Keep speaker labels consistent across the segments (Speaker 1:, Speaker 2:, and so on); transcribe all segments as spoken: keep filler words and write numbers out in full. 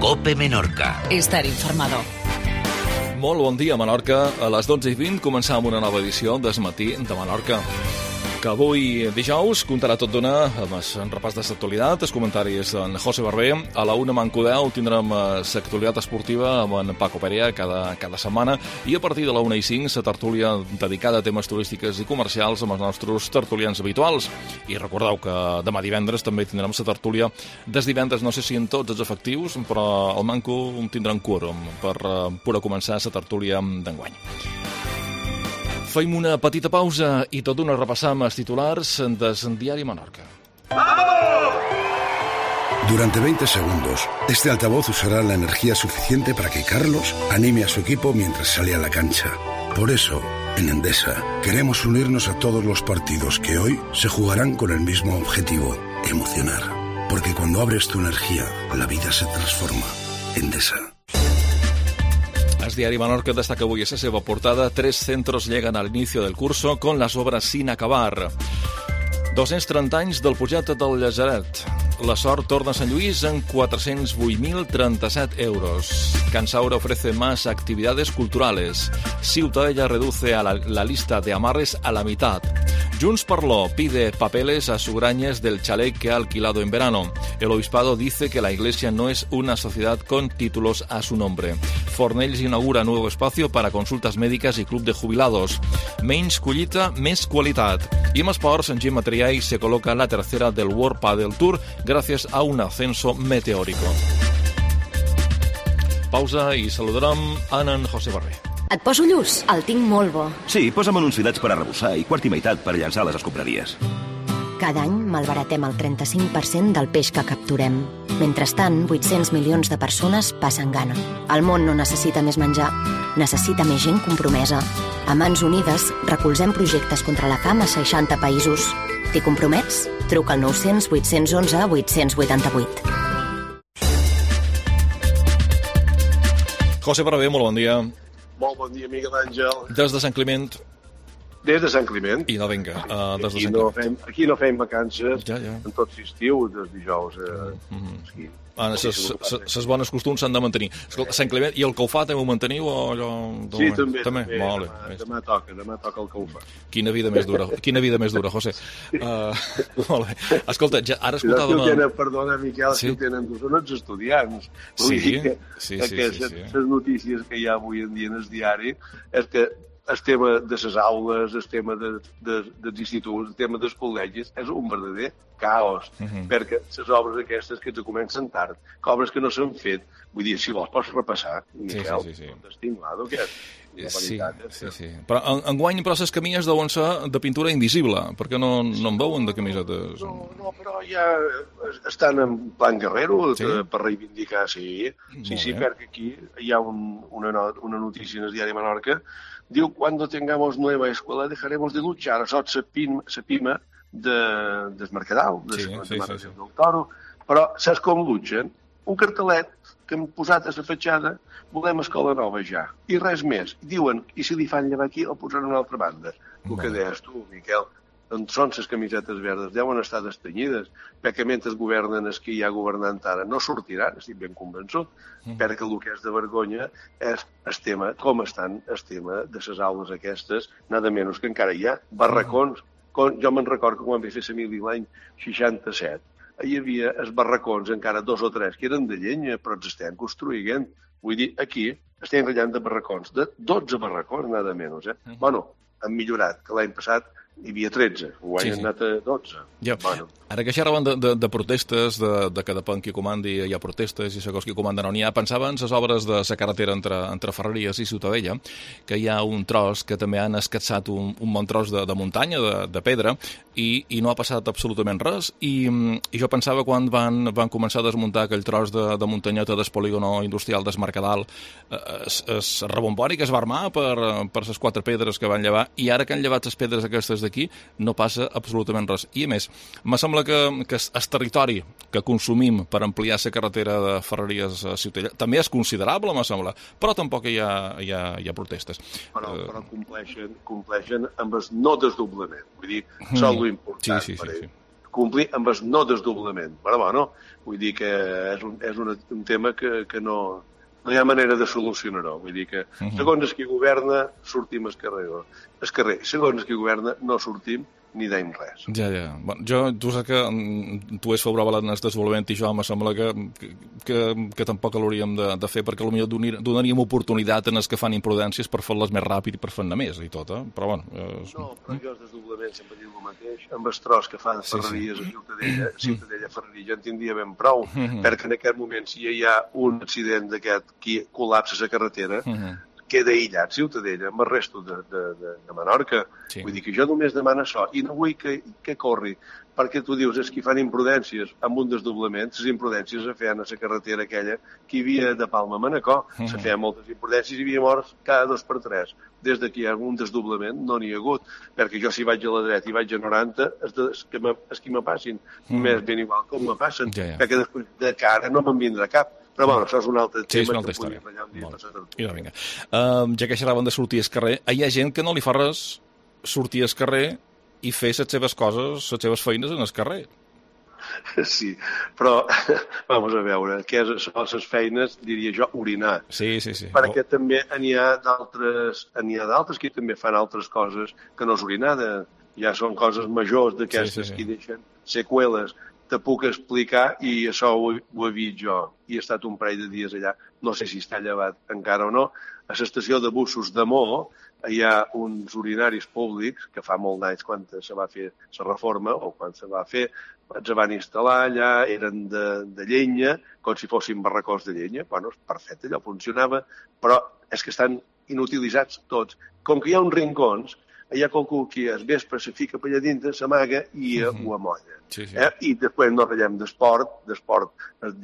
Speaker 1: COPE Menorca.
Speaker 2: Estar informado.
Speaker 3: Molt bon dia, Menorca. A les dotze i vint començam una nova edició d'Es Matí de Menorca, que avui dijous comptarà tot d'una amb el repàs de l'actualitat, els comentaris d'en José Barber. A la una manco deu tindrem l'actualitat esportiva amb en Paco Perea cada, cada setmana, i a partir de la una i cinc la tertúlia dedicada a temes turístics i comercials amb els nostres tertulians habituals. I recordeu que demà divendres també tindrem la tertúlia des divendres, no sé si en tots els efectius, però al manco tindran quòrum per pura començar la tertúlia d'enguany. Fem una petita pausa y tot d'una repassam els titulars del Diari Menorca.
Speaker 4: Durante veinte segundos, este altavoz usará la energía suficiente para que Carlos anime a su equipo mientras sale a la cancha. Por eso, en Endesa, queremos unirnos a todos los partidos que hoy se jugarán con el mismo objetivo, emocionar. Porque cuando abres tu energía, la vida se transforma. Endesa.
Speaker 3: El Diari Menorca destaca avui a la seva portada: tres centros llegan al inicio del curso con las obras sin acabar. dos-cents trenta anys del projecte del Llazaret. La sort torna a Sant Lluís en cuatrocientos vuit mil treinta-set euros. Cansaura ofrece más actividades culturales. Ciutadella reduce a la, la lista de amarres a la mitad. Junts Parló pide papeles a Sugrañes del chalet que ha alquilado en verano. El obispado dice que la iglesia no es una sociedad con títulos a su nombre. Fornells inaugura nuevo espacio para consultas médicas y club de jubilados. Menys collita, més qualitat. Y en esports, en Gemma Triay se coloca la tercera del World Padel Tour gracias a un ascenso meteórico. Pausa i saludarem a en José Barber.
Speaker 5: Et poso lluç? El tinc molt bo.
Speaker 6: Sí, posa'm anunciats per arrebossar i quart i meitat per llançar les escombraries.
Speaker 5: Cada any malbaratem el trenta-cinc per cent del peix que capturem. Mentrestant, vuit-cents milions de persones passen gana. El món no necessita més menjar, necessita més gent compromesa. A Mans Unides recolzem projectes contra la fam a seixanta països. T'hi compromets? Truca al nou-cents vuit-cents onze vuit-cents vuitanta-vuit.
Speaker 3: José Barber, molt bon dia.
Speaker 7: Molt bon dia, Miguel Àngel.
Speaker 3: Des de Sant Climent.
Speaker 7: Des de Sant Climent.
Speaker 3: I no, vinga, uh, des de
Speaker 7: aquí,
Speaker 3: Sant
Speaker 7: no
Speaker 3: Climent.
Speaker 7: fem, aquí no fem vacances
Speaker 3: ja, ja.
Speaker 7: en tot l'estiu, des dijous. Eh,
Speaker 3: mm-hmm.
Speaker 7: sí.
Speaker 3: Ah, les bones costums s'han de mantenir. Escolta, Sant Climent, i el Caufà també ho manteniu? O allò,
Speaker 7: sí, també.
Speaker 3: també?
Speaker 7: també.
Speaker 3: Molt bé.
Speaker 7: Demà, demà toca, demà toca el Caufà.
Speaker 3: Quina vida més dura, quina vida més dura, José. Uh, molt bé. Escolta, ja, ara escoltàvem...
Speaker 7: Si tenen, perdona, Miquel,
Speaker 3: sí?
Speaker 7: si ho tenen tu, són els estudiants.
Speaker 3: Sí,
Speaker 7: sí, que,
Speaker 3: sí,
Speaker 7: que,
Speaker 3: sí,
Speaker 7: que
Speaker 3: sí,
Speaker 7: les,
Speaker 3: sí.
Speaker 7: les notícies que hi ha avui en dia en el diari és que el tema de les aules, el tema de, de, dels instituts, el tema dels col·legis, és un verdader caos, uh-huh. perquè les obres aquestes que ens comencen tard, que obres que no s'han fet, vull dir, si vols pots repassar, Miquel,
Speaker 3: sí, sí, sí, sí.
Speaker 7: t'estimado que és.
Speaker 3: Sí, sí, sí. Però en, enguany, però les camines deuen ser de pintura invisible, perquè no, no en veuen de camisetes.
Speaker 7: No, no, però ja estan en plan guerrero,
Speaker 3: sí?
Speaker 7: per reivindicar, sí. Sí, sí, perquè aquí hi ha un, una, not, una notícia en el diari Menorca. Diu, cuando tengamos nueva escuela dejaremos de luchar. Això és la pima, la pima de, del Mercadal, de,
Speaker 3: sí,
Speaker 7: de,
Speaker 3: sí,
Speaker 7: de
Speaker 3: sí, sí.
Speaker 7: del Toro. Però saps com lutxen? Un cartelet que hem posat a la fatxada, volem escola nova ja. I res més. Diuen, i si li fan llevar aquí, el posaran a una altra banda. El que deies tu, Miquel, són les camisetes verdes, deuen estar destenyides, perquè mentre governen els que hi ha governant ara no sortiran, estic ben convençut, mm. perquè el que és de vergonya és el tema, com estan el tema de les aules aquestes, nada menys que encara hi ha barracons. Mm. Jo me'n record que quan vaig fer la mili l'any seixanta-set, hi havia els barracons, encara dos o tres, que eren de llenya, però els estem construint. Vull dir, aquí estem ratllant de barracons, de dotze barracons, nada menys. Eh? Mm. Bueno, han millorat, que l'any passat hi havia tretze, ho han sí, sí. anat a dotze.
Speaker 3: Ja.
Speaker 7: Bueno.
Speaker 3: Ara que xerraven de, de, de protestes, de, de que depèn qui comandi, hi ha protestes i segons qui comanda no n'hi ha, pensava en les obres de la carretera entre, entre Ferreries i Ciutadella, que hi ha un tros que també han escatsat un, un bon tros de, de muntanya, de, de pedra, i, i no ha passat absolutament res, i, i jo pensava quan van, van començar a desmuntar aquell tros de, de muntanyeta del polígono industrial del Mercadal, es, es rebombori que es va armar per, per les quatre pedres que van llevar, i ara que han llevat les pedres aquestes d'aquí, no passa absolutament res. I a més, me sembla que, que el territori que consumim per ampliar la carretera de Ferreries a Ciutadella també és considerable, me sembla, però tampoc hi ha, hi ha, hi ha protestes.
Speaker 7: Però, uh... però compleixen, compleixen amb el no desdoblament. Vull dir, mm. són l'important
Speaker 3: sí, sí,
Speaker 7: per
Speaker 3: sí,
Speaker 7: ell.
Speaker 3: sí.
Speaker 7: complir amb el no desdoblament. Però bueno, vull dir que és un, és un, un tema que, que no, no hi ha manera de solucionar-ho. Vull dir que segons qui governa sortim al carrer. Al carrer. Segons qui governa no sortim ni deim res.
Speaker 3: Ja, ja. Bueno, jo, tu saps que mm, tu és favorable en el desdoblament i jo em sembla que, que, que tampoc l'hauríem de, de fer perquè potser donaríem oportunitat en els que fan imprudències per fer-les més ràpid i per fer-ne més i tot, eh? Però bueno... És...
Speaker 7: No, però jo el desdoblament sempre dic el mateix. Amb el tros que fan Ferreries sí, sí. a Ciutadella, Ciutadella Ferreria, ja en tindria ben prou, mm-hmm. perquè en aquest moment si hi ha un accident d'aquest que col·lapsa la carretera, mm-hmm. queda aïllat Ciutadella amb el resto de, de, de, de Menorca. Sí. Vull dir que jo només demano això i no vull que, que corri, perquè tu dius, és que fan imprudències amb un desdoblament, les imprudències es feien a la carretera aquella que hi havia de Palma a Manacor, mm-hmm. se feien moltes imprudències i hi havia morts cada dos per tres. Des que hi ha un desdoblament no n'hi ha hagut, perquè jo si vaig a la dreta i vaig a noranta, es, de, es que me passin, mm. més ben igual com me passen, ja, ja. perquè després de cara no me'n vindrà cap. Però bueno, això és un altre
Speaker 3: sí,
Speaker 7: tema
Speaker 3: una altra
Speaker 7: que
Speaker 3: història.
Speaker 7: podria ratllar un
Speaker 3: dia. Vinga. Uh, ja que xerraven de sortir al carrer, hi ha gent que no li fa res sortir al carrer i fer les seves coses, les seves feines en el carrer.
Speaker 7: Sí, però vamos a veure, què és això, les feines, diria jo, orinar.
Speaker 3: Sí, sí, sí.
Speaker 7: Perquè oh. també n'hi ha d'altres, n'hi ha d'altres que també fan altres coses que no és orinada. Ja són coses majors d'aquestes sí, sí, sí. que deixen seqüeles. Te puc explicar, i això ho, ho he vist jo, i he estat un parell de dies allà, no sé si està llevat encara o no, a l'estació de bussos de Mo hi ha uns urinaris públics que fa molt d'anys quan se va fer la reforma, o quan se va fer, ens van instal·lar allà, eren de, de llenya, com si fossin barracons de llenya, bueno, és perfecte, allò funcionava, però és que estan inutilitzats tots. Com que hi ha uns rincons, hi ha qualcú que es vespre se fica per allà dintre, s'amaga i uh, ho amolla. Sí, sí. Eh? I després no ratllem d'esport, d'esport els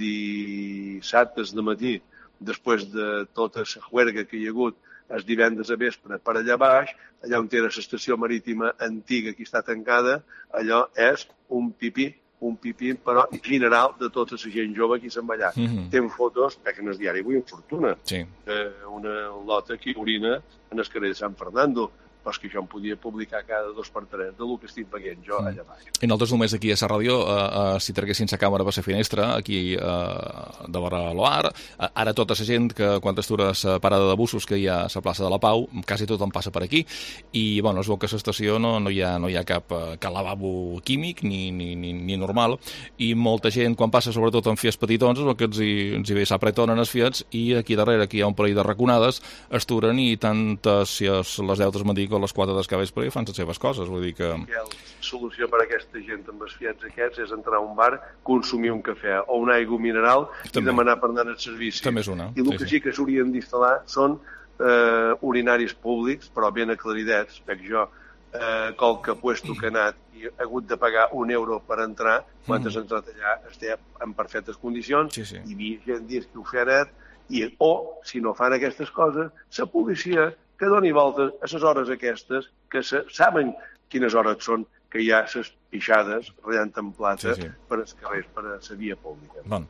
Speaker 7: dissabtes de matí, després de tota la juerga que hi ha hagut els divendres a vespre per allà baix, allà on era l'estació marítima antiga que està tancada, allò és un pipí, un pipí, però general de tota la gent jove que se'n va allà. Mm-hmm. Tem fotos, perquè en el diari avui en Fortuna,
Speaker 3: sí.
Speaker 7: eh, una lota que orina en el carrer de Sant Fernando, però és que jo em podia publicar cada dos per tres del que estic veient jo allà baix.
Speaker 3: I nosaltres només aquí a la ràdio, eh, eh, si traguessin la càmera per la finestra, aquí eh, de vora l'Oar, eh, ara tota la gent que quan estures la parada de busos que hi ha a la plaça de la Pau, quasi tothom passa per aquí, i bueno, es veu que a l'estació no, no, hi ha, no hi ha cap, cap lavabo químic ni, ni, ni, ni normal, i molta gent quan passa, sobretot en fies petitons, és el que ens hi, ens hi ve s'apretonen els fiats, i aquí darrere aquí hi ha un parell de raconades, esturen i tantes, si és les deu del matí o les quatre del capvespre i fan les seves coses, vull dir que...
Speaker 7: La solució per a aquesta gent amb els fiats aquests és entrar a un bar, consumir un cafè o una aigua mineral també. I demanar per anar al servici.
Speaker 3: També és una.
Speaker 7: I el sí, que sí que s'haurien d'instal·lar són eh, urinaris públics, però ben aclaridets, perquè jo, eh, qualque puesto que he anat i he hagut de pagar un euro per entrar, quan mm. has entrat allà estem en perfectes condicions,
Speaker 3: sí, sí.
Speaker 7: i hi havia gent dies que ho feia net, i, o, si no fan aquestes coses, la policia que doni voltes a les hores aquestes, que se, saben quines hores són, que hi ha les pixades ratllant en plata sí, sí. per als carrers, per a la via pública.
Speaker 3: Bon.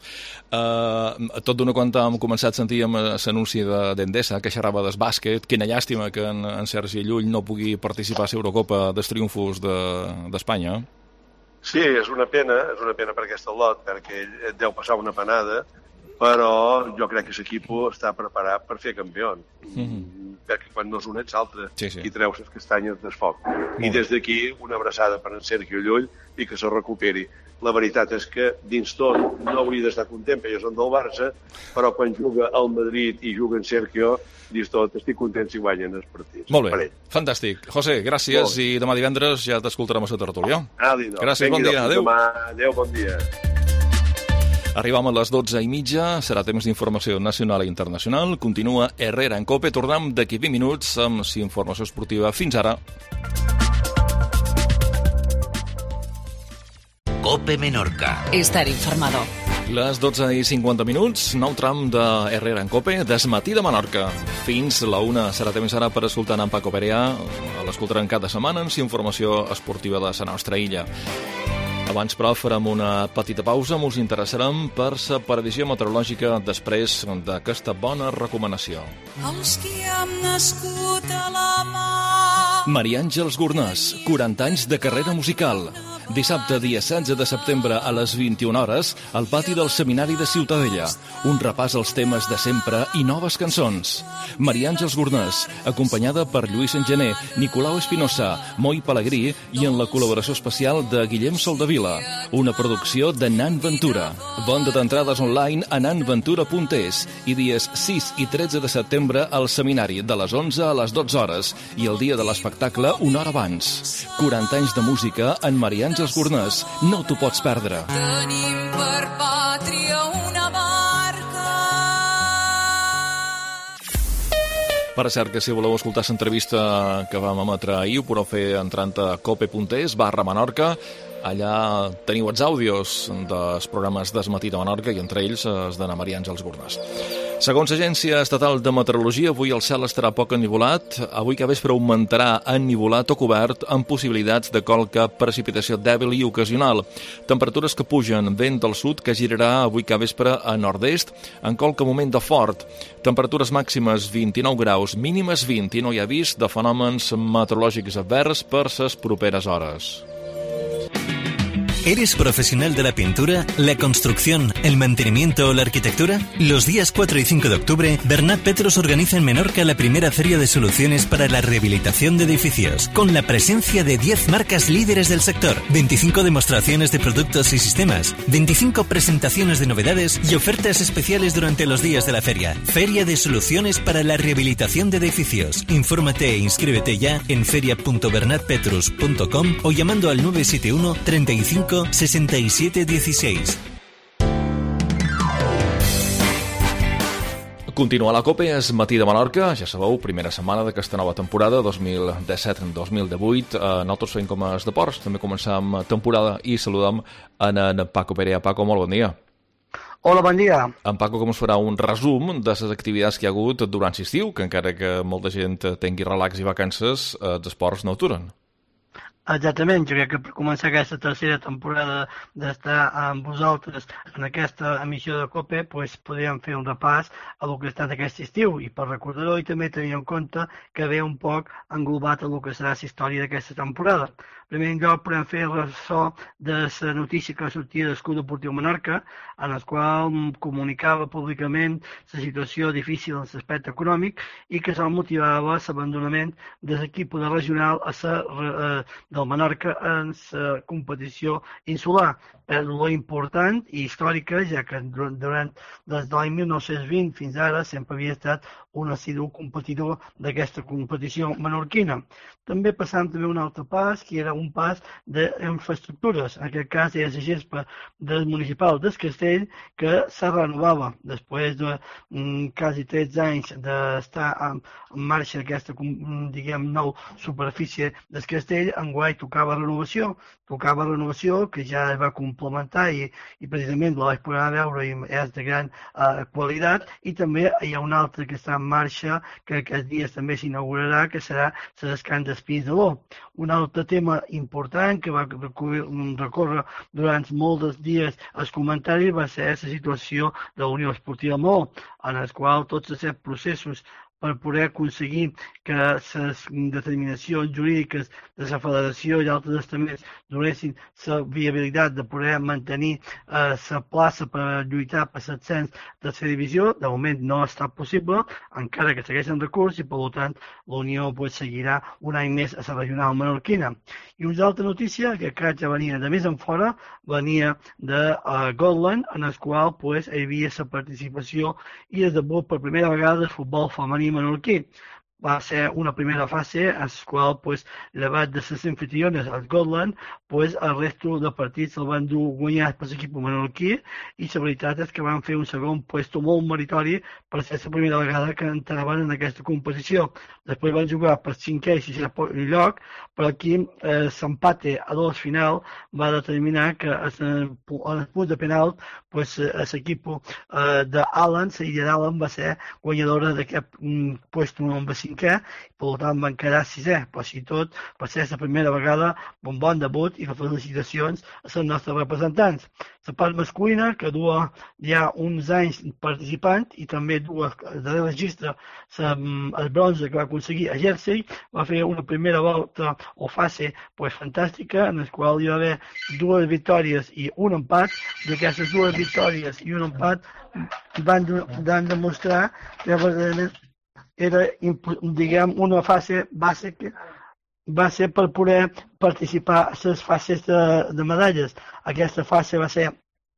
Speaker 3: Uh, tot d'una quan hem començat sentíem l'anunci d'Endesa, que xerrava del bàsquet. Quina llàstima que en, en Sergi Llull no pugui participar a l'Eurocopa dels triomfos d'Espanya. De,
Speaker 7: sí, és una pena, és una pena per aquest lot, perquè ell deu passar una panada, però jo crec que l'equip està preparat per fer campió. Mm-hmm. Perquè quan no és un ets altre, sí, sí. i treus les castanyes del foc. Mm. I des d'aquí una abraçada per en Sergio Llull i que se recuperi. La veritat és que dins tot no hauria d'estar content, perquè són del Barça, però quan juga al Madrid i juga en Sergio, dins tot estic content si guanyen els partits.
Speaker 3: Molt bé, fantàstic. José, gràcies, i demà divendres ja t'escoltarem a la tertúlia.
Speaker 7: Ah, no.
Speaker 3: Gràcies, bon dia, adéu.
Speaker 7: Demà, adéu, bon dia.
Speaker 3: Arribam a les dotze i mitja, serà temps d'informació nacional i internacional. Continua Herrera en Cope. Tornem d'aquí vint minuts amb la informació esportiva. Fins ara.
Speaker 1: Cope Menorca.
Speaker 2: Estar informado.
Speaker 3: Les dotze i cinquanta minuts, nou tram de Herrera en Cope, desmatí de Menorca. Fins la una serà temps ara per escoltar en Paco Perea. L'escoltaran cada setmana amb la informació esportiva de la nostra illa. Abans, però, farem una petita pausa. Us interessarem per la previsió meteorològica després d'aquesta bona recomanació.
Speaker 8: Els qui hem nascut a la mar.
Speaker 3: Maria Àngels Gornàs, quaranta anys de carrera musical. Dissabte, dia setze de setembre, a les vint-i-una hores, al pati del Seminari de Ciutadella. Un repàs als temes de sempre i noves cançons. Maria Àngels Gornès, acompanyada per Lluís Engener, Nicolau Espinosa, Moi Pelegrí i en la col·laboració especial de Guillem Soldevila. Una producció de Nan Ventura. Venda d'entrades online a nan ventura punt es i dies sis i tretze de setembre al Seminari, de les onze a les dotze hores, i el dia de l'espectacle una hora abans. quaranta anys de música en Maria Àngels Gornès. No t'ho pots perdre.
Speaker 1: Tenim per pàtria una barca.
Speaker 3: Per cert, que si voleu escoltar l'entrevista que vam emetre ahir, ho podeu fer entrant a cope punt es barra Menorca. Allà teniu els àudios dels programes d'Es Matí de Menorca i entre ells els de Maria Àngels Gornès. Segons l'Agència Estatal de Meteorologia, avui el cel estarà poc ennivolat. Avui que vespre augmentarà ennivolat o cobert amb possibilitats de qualque precipitació dèbil i ocasional. Temperatures que pugen, vent del sud que girarà avui que vespre a nord-est en qualque moment de fort. Temperatures màximes vint-i-nou graus, mínimes vint i no hi ha avís de fenòmens meteorològics advers per les properes hores.
Speaker 2: ¿Eres profesional de la pintura, la construcción, el mantenimiento o la arquitectura? Los días cuatro y cinco de octubre, Bernat Petrus organiza en Menorca la primera feria de soluciones para la rehabilitación de edificios, con la presencia de diez marcas líderes del sector, veinticinco demostraciones de productos y sistemas, veinticinco presentaciones de novedades y ofertas especiales durante los días de la feria. Feria de soluciones para la rehabilitación de edificios. Infórmate e inscríbete ya en feria punto bernat petrus punto com o llamando al nueve siete uno, treinta y cinco, sesenta y siete dieciséis.
Speaker 3: Continua la COPE, és Matí de Menorca, ja sabeu, primera setmana d'aquesta nova temporada, dos mil disset dos mil divuit. Eh, nosaltres fem com els deports, també començam temporada i saludam en, en Paco Perea. Paco, molt bon dia.
Speaker 8: Hola, bon dia.
Speaker 3: En Paco, com us farà un resum de les activitats que hi ha hagut durant l'estiu, que encara que molta gent tingui relax i vacances, eh, els esports no aturen.
Speaker 8: Exactament, jo crec que per començar aquesta tercera temporada d'estar amb vosaltres en aquesta emissió de COPE, doncs podríem fer un repàs a el que ha estat aquest estiu i per recordar-ho i també tenir en compte que ve un poc englobat a el que serà la història d'aquesta temporada. En primer lloc, podem fer ressò de la notícia que sortia del Club Deportiu Menorca, en el qual comunicava públicament la situació difícil en l'aspecte econòmic i que se'l motivava l'abandonament de l'equip de regional a la eh, del Menorca en la competició insular. Pèrdua important i històrica, ja que durant des de l'any mil nou-cents vint fins ara sempre havia estat un assidu competidor d'aquesta competició menorquina. També passant també un altre pas, que era un pas d'infraestructures. En aquest cas era la gespa del municipal del Castell que se renovava després de mm, quasi tretze anys d'estar en, en marxa aquesta, diguem, nou superfície del Castell. Enguany tocava renovació, tocava renovació que ja es va complementar i, i precisament la vaig poder veure i és de gran uh, qualitat, i també hi ha un altre que està en marxa que aquests dies també s'inaugurarà, que serà la descans d'Espins de l'O. Un altre tema important que va recórrer durant molts dels dies els comentaris va ser la situació de la Unió Esportiva Maó, en el qual tots aquests processos per poder aconseguir que les determinacions jurídiques de la federació i altres estaments donessin la viabilitat de poder mantenir la eh, plaça per lluitar per l'ascens de la divisió. De moment no ha estat possible, encara que segueixen recurs, i per tant la Unió pues, seguirà un any més a la regional menorquina. I una altra notícia, que crec que venia de més en fora, venia de uh, Gotland, en el qual pues, hi havia la participació i el debut per primera vegada del futbol femení menorquí. Va ser una primera fase en la qual, pues, llevat de les anfitriones al Gotland, pues, el resto de partits el van dur guanyats per l'equip menorquí, i la veritat és que van fer un segon puesto molt meritori per ser la primera vegada que entraven en aquesta competició. Després van jugar per cinquè i sisè lloc, però aquí eh, l'empate a dos final va determinar que en el punt de penal pues, l'equip eh, d'Allen, la Illa d'Allen, va ser guanyadora d'aquest mm, puesto número cinc cinquè, per tant van quedar sisè, però si tot per ser la primera vegada un bon debut i les felicitacions a els nostres representants. La part masculina, que dua ja uns anys participant i també dua de registre el bronze que va aconseguir a Jersey, va fer una primera volta o fase pues, fantàstica, en la qual hi va haver dues victòries i un empat. D'aquestes dues victòries i un empat van, van demostrar que era, diguem, una fase bàsica va ser per poder participar a les fases de, de medalles. Aquesta fase va ser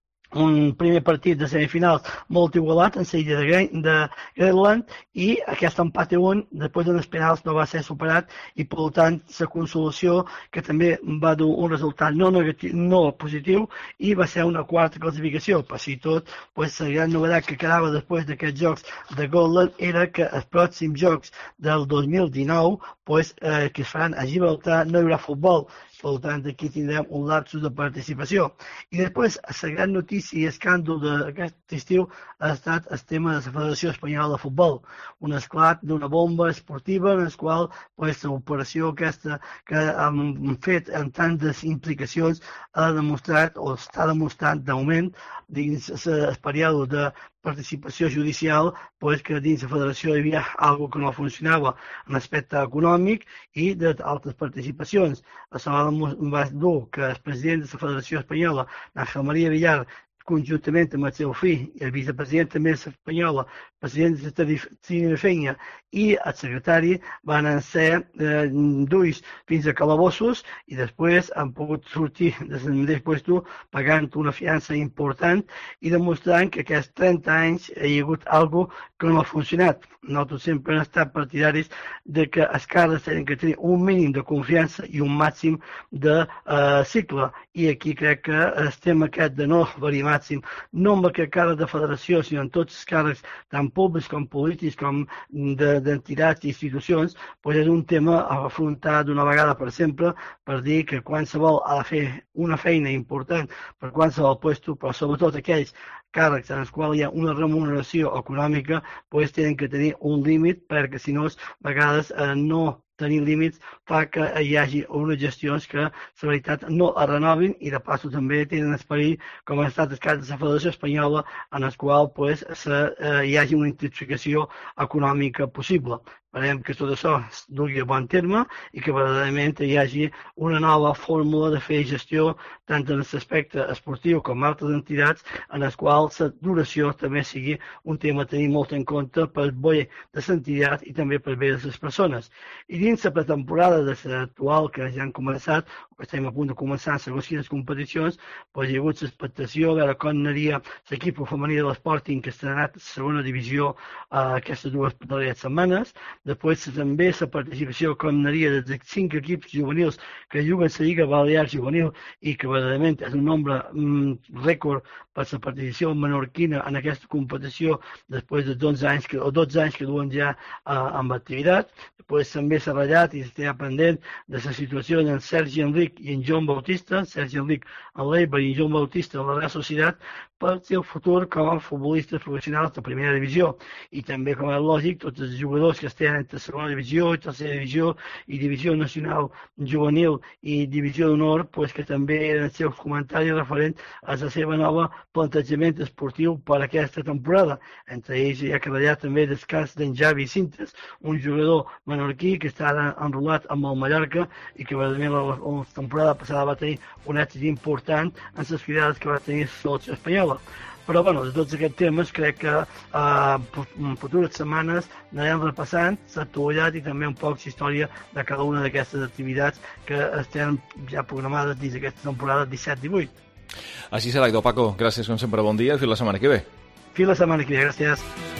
Speaker 8: un primer partit de semifinals molt igualat en l'illa de, de Greenland i aquest empat a un després en els penals no va ser superat i per tant la consolació que també va dur un resultat no negatiu, no positiu i va ser una quarta classificació. Per si tot, pues, la gran novetat que quedava després d'aquests jocs de Gotland era que els pròxims jocs del dos mil dinou pues, eh, que es faran a Gibraltar no hi haurà futbol. Per tant, aquí tindrem un lapsus de participació. I després, la gran notícia i escàndol d'aquest estiu ha estat el tema de la Federació Espanyola de Futbol. Un esclat d'una bomba esportiva en la qual pues, l'operació aquesta que han fet amb tantes implicacions ha demostrat o està demostrant de moment dins el període de participació judicial pues, que dins la federació hi havia alguna que no funcionava en l'aspecte econòmic i d'altres participacions. Això va dur que el president de la Federació Espanyola, Ángel María Villar, conjuntament amb el seu fill i el vicepresident també espanyola, president de Tinefenya i el secretari van ser eh, duits fins a calabossos i després han pogut sortir des del mateix puesto pagant una fiança important i demostrant que aquests trenta anys hi ha hagut alguna que no ha funcionat. Nosaltres sempre hem estat partidaris de que els càrrecs tenen que tenir un mínim de confiança i un màxim de eh, cicle i aquí crec que el tema aquest de no variar màxim, no amb aquest càrrec de federació, sinó en tots els càrrecs tant públics com polítics com d'entitats i institucions, doncs és un tema a afrontar d'una vegada per sempre per dir que qualsevol ha de fer una feina important per qualsevol puesto, però sobretot aquells càrrecs en els quals hi ha una remuneració econòmica, doncs tenen que tenir un límit perquè si no, a vegades eh, no tenir límits fa que hi hagi unes gestions que, la veritat, no es renovin i de passo també tenen esperit com ha estat el cas de la Federació Espanyola en el qual pues, se, eh, hi hagi una intensificació econòmica possible. Esperem que tot això es dugui a bon terme i que verdaderament hi hagi una nova fórmula de fer gestió tant en l'aspecte esportiu com en altres entitats en les quals la duració també sigui un tema a tenir molt en compte pel bé de l'entitat i també pel bé de les persones. I dins la pretemporada de l'actual que ja han començat, o que estem a punt de començar en segons quines competicions, doncs hi ha hagut l'expectació a veure com aniria l'equip femení de l'Sporting que està anat a la segona divisió eh, aquestes dues darreres setmanes. Després també la participació com anaria dels cinc equips juvenils que juguen la Lliga Balear Juvenil i que verdaderament és un nombre mm, rècord per la participació menorquina en aquesta competició després de dotze anys que, o dotze anys que duen ja eh, amb activitat. Després també s'ha ratllat i s'està pendent de la situació en Sergi Enric i en Joan Bautista, Sergi Enric en l'Eibar i en Joan Bautista en la Real Societat, per el futur com a futbolistes professionals de primera divisió. I també, com és lògic, tots els jugadors que estan entre segona divisió, tercera divisió i divisió nacional juvenil i divisió d'honor, pues, que també eren els seus comentaris referents a la seva nova plantejament esportiu per a aquesta temporada. Entre ells hi ha treballat també el cas d'en Javi Sintes, un jugador menorquí que està enrolat amb el Mallorca i que verdaderament la, la temporada passada va tenir un èxit important en les fidades que va tenir la selecció espanyola. Però, bueno, de tots aquests temes crec que eh, en futures setmanes anirem repassant l'actualitat i també un poc la història de cada una d'aquestes activitats que estan ja programades dins d'aquesta temporada disset divuit.
Speaker 3: Així serà, Ido Paco. Gràcies, com sempre, bon dia. Fins la setmana que ve.
Speaker 8: Fins la setmana que ve, gràcies.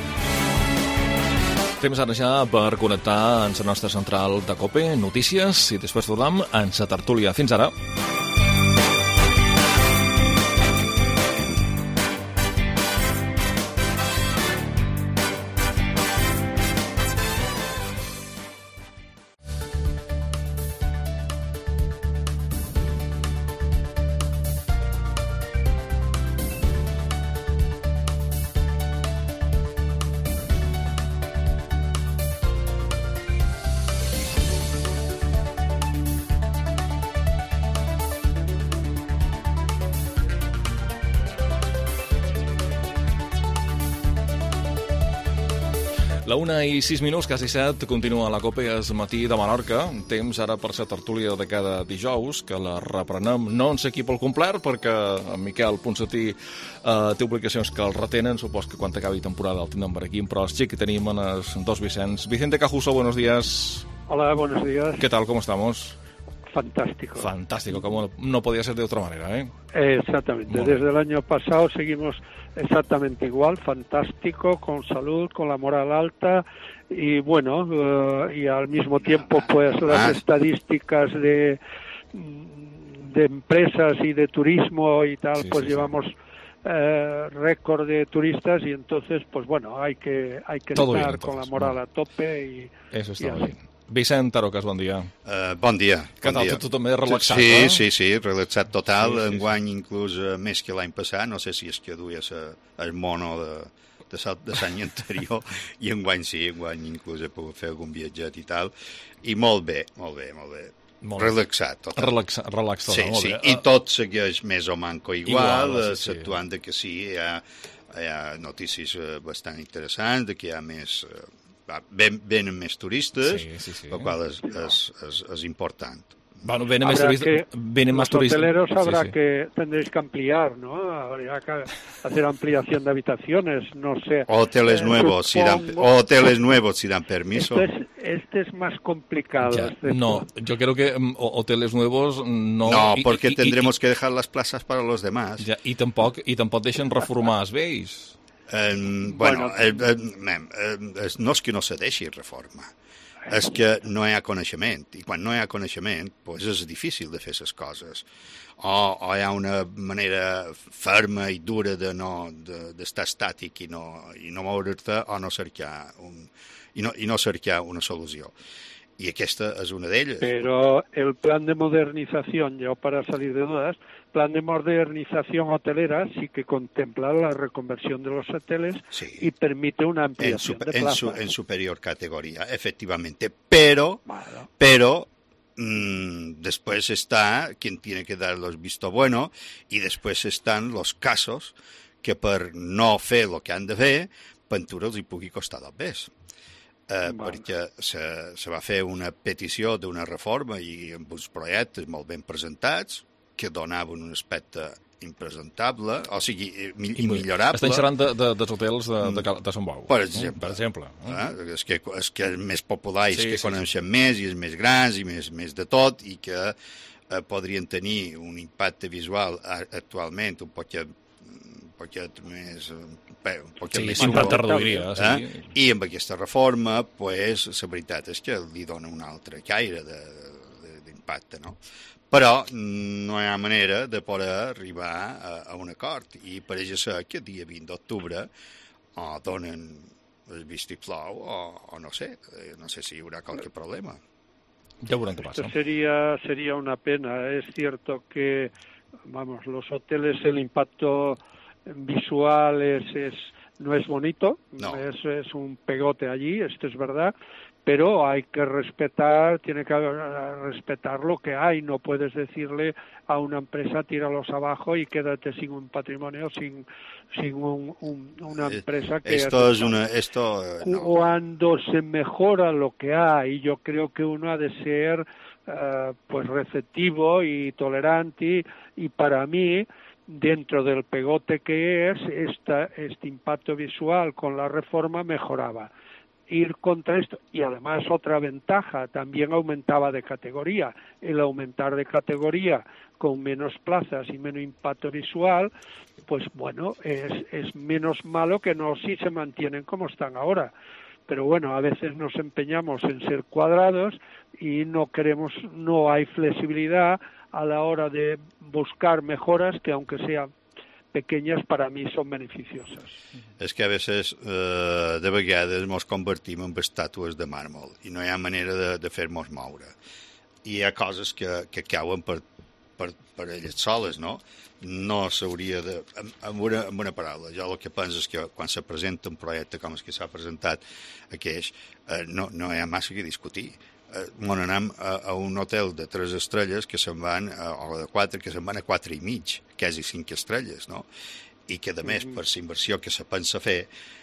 Speaker 3: Temps ara ja per connectar amb la nostra central de COPE, notícies, i després tornem amb la tertúlia. Fins ara. La una i sis minuts, quasi set, continua la Copa Es Matí de Menorca. Temps ara per ser tertúlia de cada dijous, que la reprenem no en sé qui pel complet, perquè en Miquel Ponsatí eh, té obligacions que el retenen. Supos que quan acabi temporada el tindrem per aquí, però sí que tenim en els dos Vicents. Vicente Cajuso, buenos días.
Speaker 9: Hola, buenos días.
Speaker 3: ¿Qué tal? ¿Cómo estamos?
Speaker 9: Fantástico.
Speaker 3: Fantástico, como no podía ser de otra manera, ¿eh?
Speaker 9: Exactamente. Desde el año pasado seguimos exactamente igual, fantástico, con salud, con la moral alta y bueno, uh, y al mismo tiempo pues las estadísticas de, de empresas y de turismo y tal, sí, pues sí, llevamos... Sí. Eh, récord de turistas y entonces pues bueno, hay que hay que
Speaker 3: Todo
Speaker 9: estar
Speaker 3: bien,
Speaker 9: con la moral a tope y
Speaker 3: eso está
Speaker 9: y
Speaker 3: bien. Vicent Arocas, bon dia.
Speaker 10: Uh, bon dia.
Speaker 3: Què
Speaker 10: bon
Speaker 3: tal?
Speaker 10: Dia.
Speaker 3: Tu, tu també relaxat,
Speaker 10: sí,
Speaker 3: eh?
Speaker 10: Sí, sí, relaxat total.
Speaker 3: Sí, sí,
Speaker 10: Enguany sí. Inclús uh, més que l'any passat. No sé si és que duies uh, el mono de, de, de l'any anterior. I enguany sí, enguany inclús he pogut fer algun viatget i tal. I molt bé, molt bé, molt bé. Molt relaxat, tot.
Speaker 3: Relaxa, relax tot,
Speaker 10: sí,
Speaker 3: molt
Speaker 10: sí.
Speaker 3: bé.
Speaker 10: I tot segueix més o manco igual,
Speaker 3: igual sí,
Speaker 10: exceptuant sí. De que sí, hi ha, hi ha notícies bastant interessants, de que hi ha més... Ven, venen més turistes,
Speaker 3: sí, sí, sí.
Speaker 10: el qual és, és, és, és important.
Speaker 3: Bueno, venen más turistas, vienen más turistas.
Speaker 9: Los hoteleros habrá
Speaker 3: sí, sí.
Speaker 9: que, tendréis que ampliar, ¿no? Habría que hacer ampliación de habitaciones, no sé.
Speaker 10: Hoteles eh, nuevos, si dan, hoteles nuevos si dan permiso.
Speaker 9: Este es, este es más complicado.
Speaker 3: Ya,
Speaker 9: este
Speaker 3: no, yo creo que um, hoteles nuevos no...
Speaker 10: No, porque
Speaker 3: y, y,
Speaker 10: tendremos
Speaker 3: y,
Speaker 10: que dejar las plazas para los demás.
Speaker 3: Ja, i, tampoc, I tampoc deixen reformar els vells.
Speaker 10: Eh, bueno, eh, eh, eh, no és que no se deixi reforma, és que no hi ha coneixement, i quan no hi ha coneixement pues és difícil de fer les coses, o, o hi ha una manera ferma i dura de no, de, d'estar estàtic i no, i no moure't o no cercar, un, i no, i no cercar una solució. Y esta es una de ellas.
Speaker 9: Pero el plan de modernización, ya para salir de dudas, plan de modernización hotelera sí que contempla la reconversión de los hoteles sí. Y permite una ampliación
Speaker 10: en,
Speaker 9: de
Speaker 10: en,
Speaker 9: plazas.
Speaker 10: Su, en superior categoría, efectivamente. Pero, bueno. pero mmm, después está quien tiene que dar los visto bueno y después están los casos que per no fer el que han de fer, pintura els hi pugui costar dos bes. Eh, bueno. Perquè se, se va fer una petició d'una reforma i amb uns projectes molt ben presentats que donaven un aspecte impresentable, o sigui, mi, I millorable.
Speaker 3: Estan xerrant de, de, dels hotels de, de, de Sant Bau.
Speaker 10: Per exemple.
Speaker 3: Per exemple.
Speaker 10: Eh? És, que, és que és més popular i sí, que
Speaker 3: sí,
Speaker 10: coneixen
Speaker 3: sí.
Speaker 10: més i és més grans i més, més de tot i que eh, podrien tenir un impacte visual actualment un poquet poquet més bé, un poquet
Speaker 3: sí,
Speaker 10: més
Speaker 3: sí,
Speaker 10: impacte
Speaker 3: reduiria,
Speaker 10: eh?
Speaker 3: sí.
Speaker 10: I amb aquesta reforma pues, la veritat és que li dona un altre caire de, de, d'impacte, no? Però no hi ha manera de poder arribar a, a un acord i pareix ser que el dia vint d'octubre o donen el vistiplau o, o no sé, no sé si hi haurà qualque problema.
Speaker 3: Ja veurem què passa.
Speaker 9: Sería, sería una pena. Es cierto que vamos, los hoteles, el impacto visual es, es no es bonito,
Speaker 10: no.
Speaker 9: es, es un pegote allí, esto es verdad, pero hay que respetar, tiene que respetar lo que hay, no puedes decirle a una empresa tíralos abajo y quédate sin un patrimonio, sin, sin un, un, una empresa que...
Speaker 10: Esto es una... Esto, no.
Speaker 9: Cuando se mejora lo que hay, yo creo que uno ha de ser uh, pues receptivo y tolerante y, y para mí... dentro del pegote que es, esta, este impacto visual con la reforma mejoraba. Ir contra esto, y además otra ventaja, también aumentaba de categoría. El aumentar de categoría con menos plazas y menos impacto visual, pues bueno, es, es menos malo que no si se mantienen como están ahora. Pero bueno, a veces nos empeñamos en ser cuadrados y no queremos, no hay flexibilidad a la hora de buscar mejoras que aunque sean pequeñas para mí son beneficiosas.
Speaker 10: És que a vegades eh, de vegades ens convertim en estàtues de màrmol i no hi ha manera de, de fer-nos moure. I hi ha coses que, que cauen per, per, per elles soles, no? No s'hauria de... Amb una, amb una paraula, jo el que penso és que quan se presenta un projecte com el que s'ha presentat aqueix, eh, no, no hi ha massa que discutir. Eh, on anem a, a un hotel de tres estrelles que se'n van, a, o de quatre, que se'n van a quatre i mig, quasi cinc estrelles, no? I que, a més, per la inversió que se pensa fer,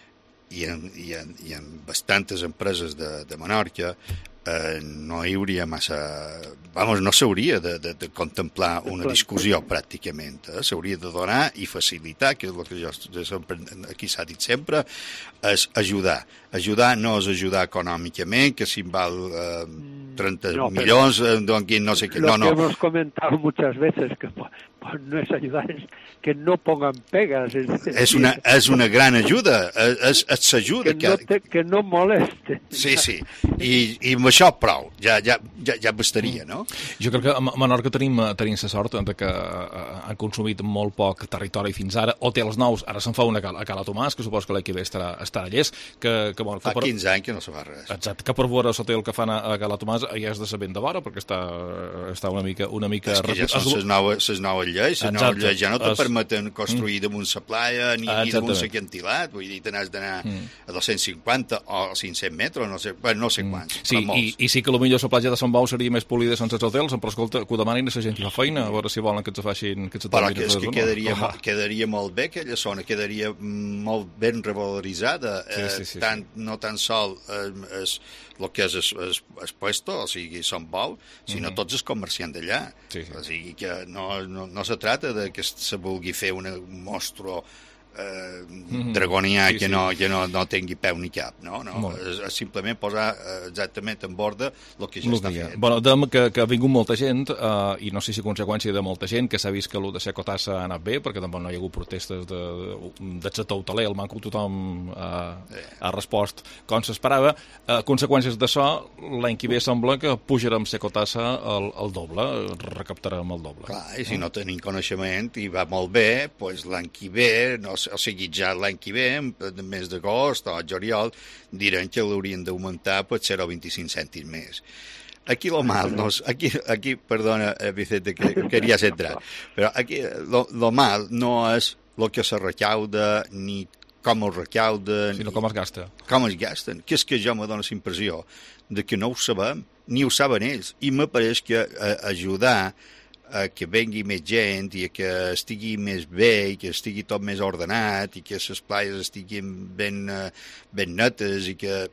Speaker 10: i en, i en, i en bastantes empreses de, de Menorca eh, no hi hauria massa... Vamos, no s'hauria de, de, de contemplar una discussió pràcticament. Eh? S'hauria de donar i facilitar, que és el que jo sempre, aquí s'ha dit sempre, és ajudar. Ajudar no és ajudar econòmicament, que si em val eh, trenta no, milions, eh, no sé què.
Speaker 9: Lo
Speaker 10: no, no.
Speaker 9: que hemos comentado muchas veces, que pues, no es ayudar, es que no pongan pegas. Es,
Speaker 10: és, una, és una gran ajuda, és, és s'ajuda.
Speaker 9: Que, no te, que no moleste.
Speaker 10: Sí, sí, i, i amb això prou, ja, ja, ja, ja bastaria, no?
Speaker 3: Jo crec que a Menorca tenim, tenim la sort de que han consumit molt poc territori fins ara, hotels nous, ara se'n fa una a Cala Tomàs, que supos que l'any que ve estarà, estarà a Lles, que, que, bueno, que
Speaker 10: fa per... quinze anys que no se fa res.
Speaker 3: Exacte, que per veure l'hotel que fan a, a Cala Tomàs ja és de saber de vora, perquè està, està una mica... Una mica
Speaker 10: és que ja són les noves, les noves lleis, les noves lleis ja no te es... permeten construir mm. damunt la playa ni, ni damunt l'acantilat, vull dir, te n'has d'anar mm. a dos-cents cinquanta o cinc-cents metres, no sé, bueno, no sé quants, mm.
Speaker 3: sí,
Speaker 10: però molts.
Speaker 3: I, i sí que potser la platja de Sant Bau seria més polida sense els hotels, però escolta, que ho demanin a la gent que fa feina, a veure si volen que ens facin... Que
Speaker 10: però que és que quedaria, oh. quedaria molt bé aquella zona, quedaria molt ben revaloritzada, sí, sí, sí, tant, sí. no tan sol eh, és el que és el puesto, o sigui, Sant Bau, sinó mm -hmm. tots els comerciants d'allà. Sí, sí. O sigui que no, no, no se trata de que se vulgui fer una, un monstru eh, mm-hmm. dragonià sí, que, sí. No, que no, no tingui peu ni cap, no? no és, és simplement posar eh, exactament en borda el que ja no està fet.
Speaker 3: Bueno, dem que, que ha vingut molta gent eh, i no sé si conseqüència de molta gent que s'ha vist que el de Secotassa ha anat bé, perquè tampoc no hi ha hagut protestes de, de, de sector hoteler, el manco tothom eh, eh. ha respost com s'esperava. Eh, conseqüències d'això, l'any que ve sembla que pujarem Secotassa el, el doble, recaptarem el doble.
Speaker 10: Clar, i si no tenim coneixement i va molt bé, doncs l'any que ve no o sigui, ja l'any que ve, en mes d'agost o juliol, diran que l'haurien d'augmentar potser o vint-i-cinc cèntims més. Aquí lo mal, no, aquí, aquí, perdona, Vicente, que quería entrar, però aquí lo, lo mal no és el que se recauda ni com es recauda,
Speaker 3: sinó com es gasta.
Speaker 10: Com es gasten, que és que jo me dono la impressió de que no ho sabem, ni ho saben ells, i me pareix que eh, ajudar a que vengui més gent i a que estigui més bé i que estigui tot més ordenat i que les platges estiguin ben, ben netes i que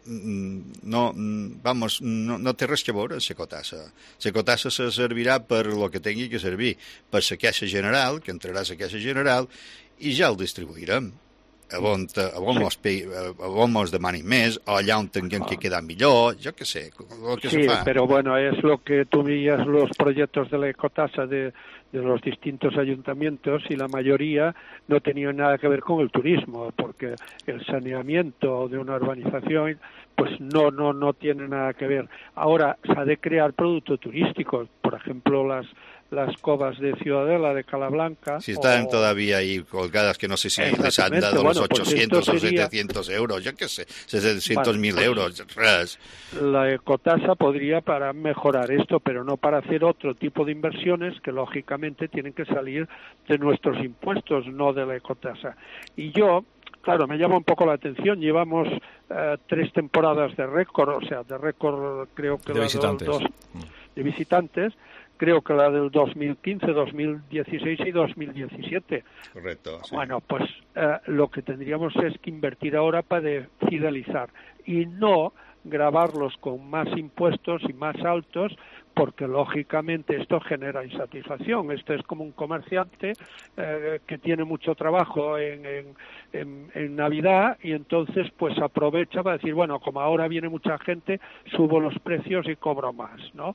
Speaker 10: no, vamos, no, no té res que veure Secotassa. Secotassa se servirà per el que tingui que servir, per la caixa general, que entrarà a la caixa general, i ja el distribuirem. A on, a on, mos, a on mos demanin més, o allà on tinguem que quedar millor, jo què sé, el que
Speaker 9: sí,
Speaker 10: se fa.
Speaker 9: Pero bueno, es lo que tú veías los proyectos de la ecotasa de, de los distintos ayuntamientos y la mayoría no tenían nada que ver con el turismo, porque el saneamiento de una urbanización pues no, no, no tiene nada que ver. Ahora se ha de crear productos turísticos, por ejemplo, las las covas de Ciudadela, de Calablanca.
Speaker 10: Si están o... todavía ahí colgadas, que no sé si les han dado bueno, los ochocientos pues sería... o setecientos euros, yo qué sé, setecientos mil vale, euros. Res.
Speaker 9: La ecotasa podría para mejorar esto, pero no para hacer otro tipo de inversiones que lógicamente tienen que salir de nuestros impuestos, no de la ecotasa. Y yo, claro, me llama un poco la atención, llevamos eh, tres temporadas de récord, o sea, de récord creo que
Speaker 3: de
Speaker 9: la
Speaker 3: visitantes.
Speaker 9: Dos, de visitantes, creo que la del dos mil quince, dos mil dieciséis y dos mil diecisiete.
Speaker 10: Correcto. Sí.
Speaker 9: Bueno, pues eh, lo que tendríamos es que invertir ahora para fidelizar y no gravarlos con más impuestos y más altos, porque lógicamente esto genera insatisfacción. Esto es como un comerciante eh, que tiene mucho trabajo en, en, en, en Navidad y entonces pues aprovecha para decir, bueno, como ahora viene mucha gente, subo los precios y cobro más, ¿no?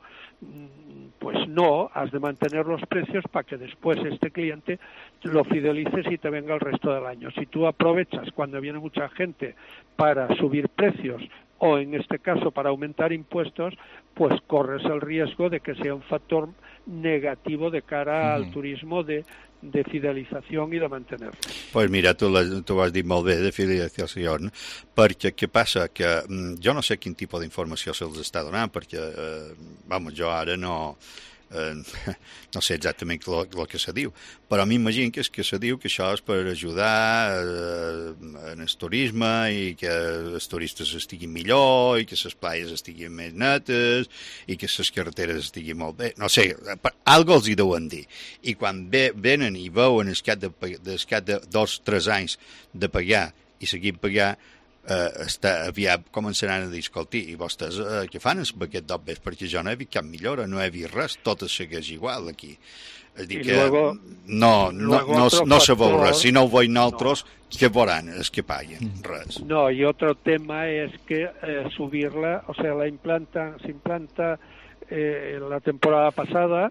Speaker 9: Pues no, has de mantener los precios para que después este cliente lo fidelices y te venga el resto del año. Si tú aprovechas cuando viene mucha gente para subir precios o en este caso para aumentar impuestos, pues corres el riesgo de que sea un factor negativo de cara al turismo de, de fidelizació i de mantenir-lo.
Speaker 10: Pues mira, tu, la, tu ho has dit molt bé, de fidelització, perquè què passa? Que jo no sé quin tipus d'informació se'ls està donant, perquè, eh, vamos, jo ara no... Eh, no sé exactament el, el que se diu, però m'imagino que és que se diu que això és per ajudar eh, en el turisme i que els turistes estiguin millor i que les platges estiguin més netes i que les carreteres estiguin molt bé, no sé, algo els hi deuen dir, i quan ve, venen i veuen el cap de, el cap de dos o tres anys de pagar i seguir pagar, eh, està, aviat començaran a dir, escolti, i vostès eh, què fan amb aquest dobbes? Perquè jo no he vist cap millora, no he vist res, tot segueix igual aquí. És dir, que
Speaker 9: luego,
Speaker 10: no, no, no, no se veu res. Si no ho veiem nosaltres, no. Què veuran? És que paguen, res.
Speaker 9: No, y otro tema es que eh, subirla, o sea, la implanta, se implanta eh, la temporada pasada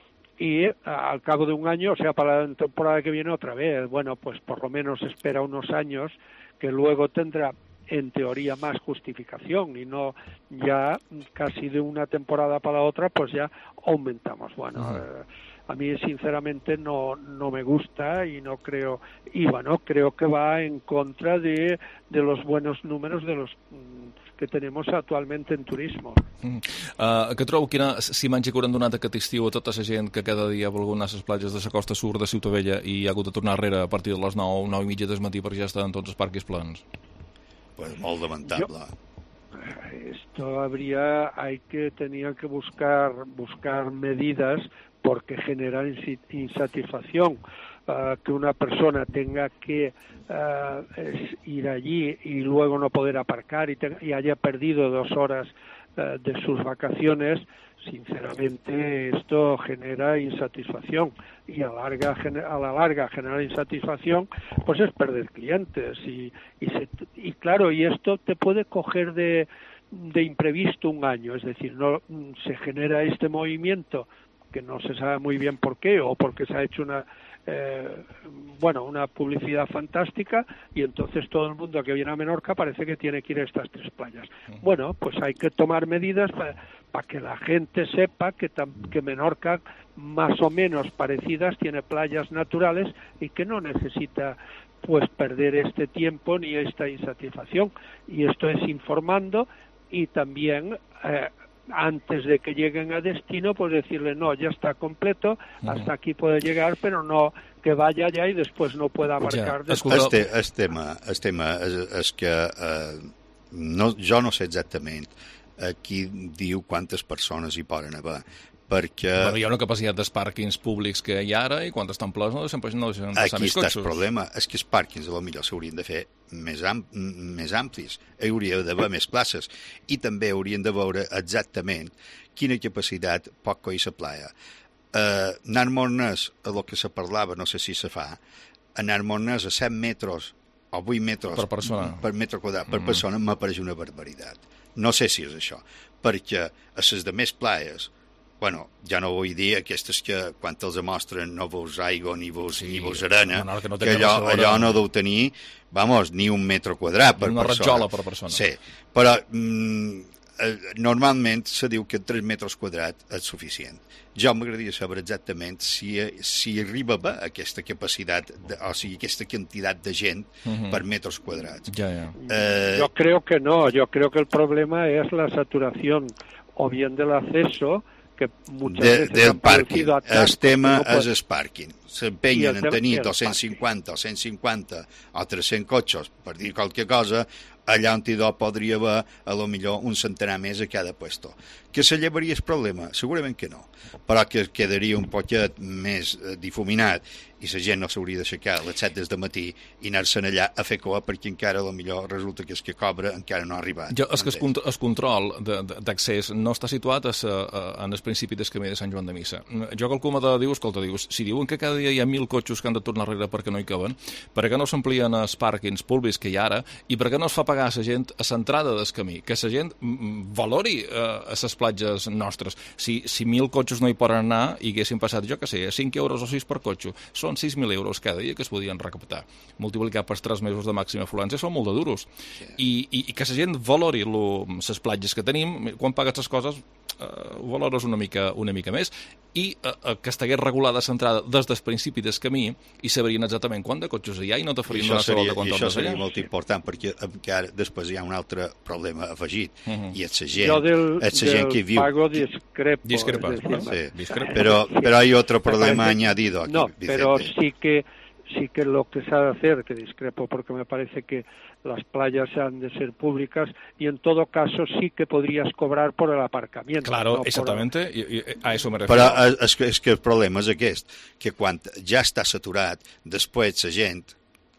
Speaker 9: y eh, al cabo de un año, o sea, para la temporada que viene otra vez, bueno, pues por lo menos espera unos años que luego tendrá en teoría más justificación y no ya casi de una temporada para la otra, pues ya aumentamos. Bueno, uh-huh. eh, a mí sinceramente no, no me gusta y no creo, y bueno, creo que va en contra de, de los buenos números de los que tenemos actualmente en turismo.
Speaker 3: Mm. Uh, què trobeu, quina imatge que hauran donat aquest estiu a tota la gent que cada dia ha volgut anar a les platges de la costa sud de Ciutadella i ha hagut de tornar arrere a partir de les nou, nou i mitja del matí perquè ja estan tots els parcs plans?
Speaker 10: Pues molt lamentable.
Speaker 9: Yo, esto habría, hay que, tenía que buscar, buscar medidas porque genera insatisfacción. Uh, que una persona tenga que uh, es ir allí y luego no poder aparcar y, te, y haya perdido dos horas uh, de sus vacaciones, sinceramente esto genera insatisfacción y a, larga, a la larga generar insatisfacción pues es perder clientes y, y, se, y claro, y esto te puede coger de, de imprevisto un año, es decir, no se genera este movimiento que no se sabe muy bien por qué o porque se ha hecho una Eh, bueno, una publicidad fantástica y entonces todo el mundo que viene a Menorca parece que tiene que ir a estas tres playas. Bueno, pues hay que tomar medidas para pa que la gente sepa que, que Menorca más o menos parecidas tiene playas naturales y que no necesita pues perder este tiempo ni esta insatisfacción, y esto es informando y también eh, antes de que lleguen a destino, pues decirle, no, ya está completo, hasta aquí puede llegar, pero no que vaya allá y después no pueda abarcar.
Speaker 10: Ja. Este, este tema, este tema és, és que eh, no, jo no sé exactament eh, qui diu quantes persones hi poden haver, perquè...
Speaker 3: Bueno, hi ha una capacitat dels pàrquings públics que hi ha ara i quan estan plens no sempre no deixen passar
Speaker 10: Aquí
Speaker 3: més cotxes.
Speaker 10: Aquí està el problema, és que els pàrquings a lo millor s'haurien de fer més, am més amplis, hi hauria d'haver més places i també haurien de veure exactament quina capacitat pot coir la playa. Uh, anar Mornès, a lo que se parlava, no sé si se fa, anar Mornès a set metres o vuit metres
Speaker 3: per persona,
Speaker 10: per metre quadrat, per mm. persona, m'apareix una barbaritat. No sé si és això, perquè a les de més playes, bueno, ja no vull dir aquestes que quan els mostren no veus aigua ni veus, sí, ni veus arena, no, no, que, no que allò, allò no deu tenir, vamos, ni un metre quadrat per
Speaker 3: una
Speaker 10: persona.
Speaker 3: Una ratjola per persona.
Speaker 10: Sí, però mm, normalment se diu que tres metres quadrats és suficient. Jo m'agradaria saber exactament si, si arriba bé aquesta capacitat, de, o sigui, aquesta quantitat de gent uh-huh. per metres quadrats.
Speaker 3: Ja, ja.
Speaker 9: Eh... Yo creo que no, yo creo que el problema es la saturación o bien del acceso, que muchas
Speaker 10: de,
Speaker 9: veces
Speaker 10: del pàrquing. El tema
Speaker 9: no pot...
Speaker 10: és el pàrquing. S'empenyen en tenir dos-cents cinquanta o cent cinquanta o tres-cents cotxes, per dir qualque cosa, allà on hi podria haver a lo millor un centenar més a cada puesto. Que se llevaria el problema? Segurament que no, però que quedaria un poquet més eh, difuminat i la gent no s'hauria d'aixecar a les set del matí i anar-se'n allà a fer cua perquè encara a lo millor resulta que el que cobra encara no ha arribat.
Speaker 3: Jo, és que el, cont el control d'accés no està situat a sa, a, en el principi del camí de Sant Joan de Missa. Jo calculo de diu, escolta, dius, si diuen que cada dia hi ha mil cotxes que han de tornar darrere perquè no hi caben, per què no s'amplien els pàrquings públics que hi ha ara i per què no es fa pagar a la gent a l'entrada del camí? Que la gent valori eh, a les platges nostres. Si, si mil cotxes no hi poden anar i haguessin passat, jo què sé, cinc euros o sis per cotxe, són sis mil euros cada dia que es podien recaptar. Multiplicar per tres mesos de màxima afluència són molt de duros. Sí. I, i, I que la gent valori les platges que tenim, quan pagues les coses, eh, ho valores una mica, una mica més. I eh, que estigués regulada l'entrada des del principi del camí i sabrien exactament quant de cotxes hi ha i no te farien una sola de quan
Speaker 10: tornes allà. I això seria molt
Speaker 3: sí.
Speaker 10: important, perquè encara després hi ha un altre problema afegit, uh -huh. i és la gent,
Speaker 9: jo del,
Speaker 10: és la gent que viu.
Speaker 9: Pago discrepo.
Speaker 3: Discrepa.
Speaker 9: Decir,
Speaker 10: sí.
Speaker 3: Discrepa.
Speaker 10: Pero, pero hay otro problema
Speaker 9: parece,
Speaker 10: añadido aquí.
Speaker 9: No,
Speaker 10: Vicente.
Speaker 9: pero sí que sí que lo que se ha de hacer, que discrepo porque me parece que las playas han de ser públicas y en todo caso sí que podrías cobrar por el aparcamiento.
Speaker 3: Claro,
Speaker 9: no
Speaker 3: exactamente,
Speaker 9: por...
Speaker 3: i, i, a eso me refiero.
Speaker 10: Però és que, és que el problema és aquest, que quan ja està saturat, després la gent